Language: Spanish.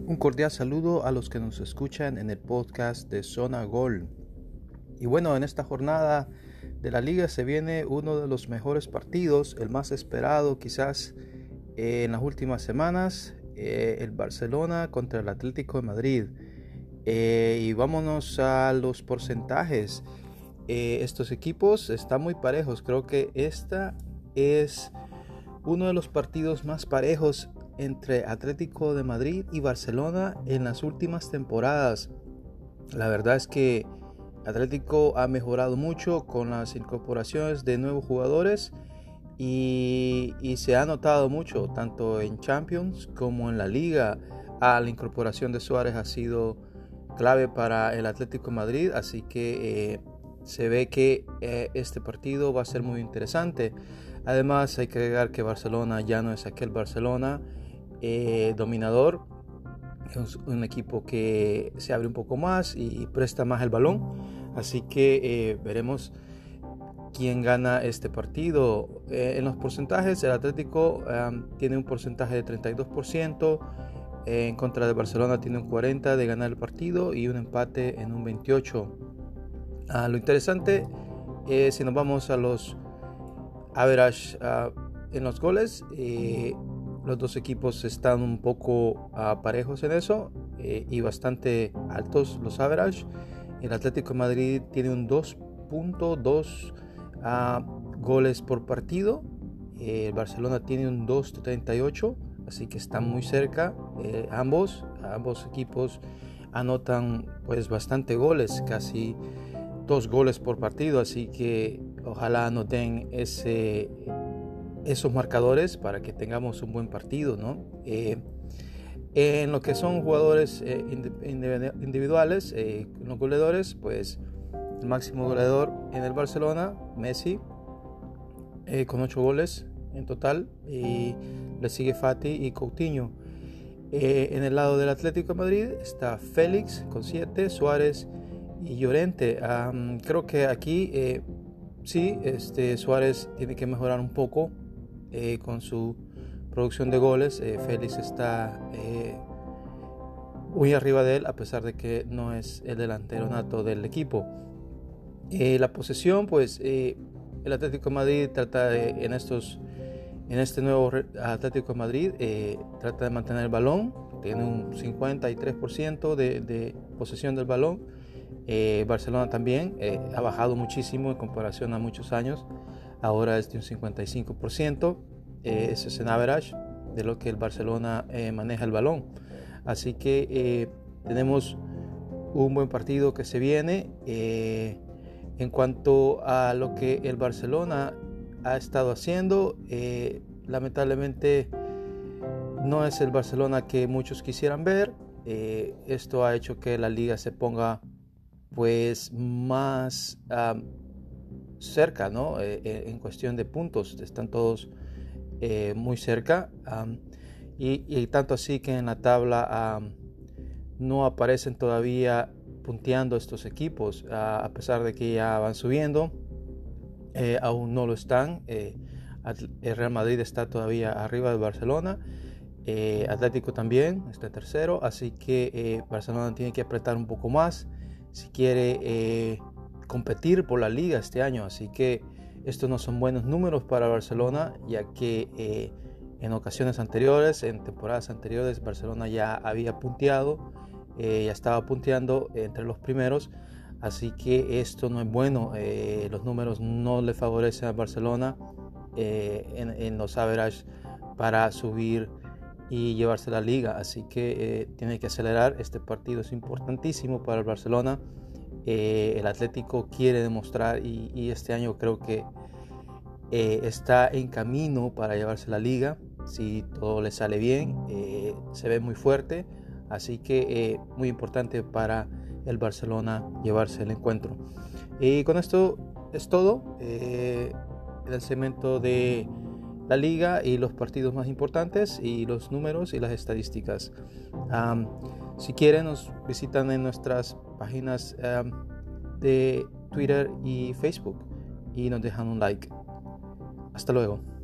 Un cordial saludo a los que nos escuchan en el podcast de Zona Gol. Y bueno, en esta jornada de la liga se viene uno de los mejores partidos, el más esperado quizás en las últimas semanas, el Barcelona contra el Atlético de Madrid. Y vámonos a los porcentajes. Estos equipos están muy parejos. Creo que esta es uno de los partidos más parejos entre Atlético de Madrid y Barcelona en las últimas temporadas. La verdad es que Atlético ha mejorado mucho con las incorporaciones de nuevos jugadores y se ha notado mucho tanto en Champions como en la Liga. La incorporación de Suárez ha sido clave para el Atlético de Madrid, así que se ve que este partido va a ser muy interesante. Además hay que agregar que Barcelona ya no es aquel Barcelona dominador. Es un equipo que se abre un poco más y presta más el balón, así que veremos quién gana este partido. En los porcentajes, el Atlético tiene un porcentaje de 32%, en contra de Barcelona tiene un 40% de ganar el partido y un empate en un 28%. Lo interesante si nos vamos a los average en los goles, los dos equipos están un poco parejos en eso y bastante altos los average. El Atlético de Madrid tiene un 2.2 goles por partido. El Barcelona tiene un 2.38, así que están muy cerca. Ambos equipos anotan pues bastante goles, casi 2 goles por partido, así que ojalá anoten esos marcadores para que tengamos un buen partido, ¿no? En lo que son jugadores individuales, los goleadores, pues el máximo goleador en el Barcelona, Messi, con 8 goles en total, y le sigue Fati y Coutinho. En el lado del Atlético de Madrid está Félix con 7, Suárez y Llorente. Creo que aquí sí, Suárez tiene que mejorar un poco con su producción de goles. Félix está muy arriba de él, a pesar de que no es el delantero nato del equipo. La posesión, pues el Atlético de Madrid trata de, en este nuevo Atlético de Madrid, trata de mantener el balón. Tiene un 53% de posesión del balón. Barcelona también ha bajado muchísimo en comparación a muchos años. Ahora es de un 55%. Ese es en average de lo que el Barcelona maneja el balón. Así que tenemos un buen partido que se viene. En cuanto a lo que el Barcelona ha estado haciendo, lamentablemente no es el Barcelona que muchos quisieran ver. Esto ha hecho que la liga se ponga pues más cerca, ¿no? En cuestión de puntos están todos muy cerca, y tanto así que en la tabla no aparecen todavía punteando estos equipos, a pesar de que ya van subiendo, aún no lo están. El Real Madrid está todavía arriba del Barcelona, Atlético también está tercero, así que Barcelona tiene que apretar un poco más si quiere competir por la liga este año. Así que estos no son buenos números para Barcelona, ya que en ocasiones anteriores, en temporadas anteriores, Barcelona ya había punteado, ya estaba punteando entre los primeros, así que esto no es bueno. Los números no le favorecen a Barcelona en los average para subir y llevarse la liga, así que tiene que acelerar. Este partido es importantísimo para el Barcelona. El Atlético quiere demostrar y este año creo que está en camino para llevarse la liga. Si todo le sale bien, se ve muy fuerte, así que muy importante para el Barcelona llevarse el encuentro. Y con esto es todo el segmento de la liga y los partidos más importantes y los números y las estadísticas. Si quieren, nos visitan en nuestras páginas de Twitter y Facebook y nos dejan un like. Hasta luego.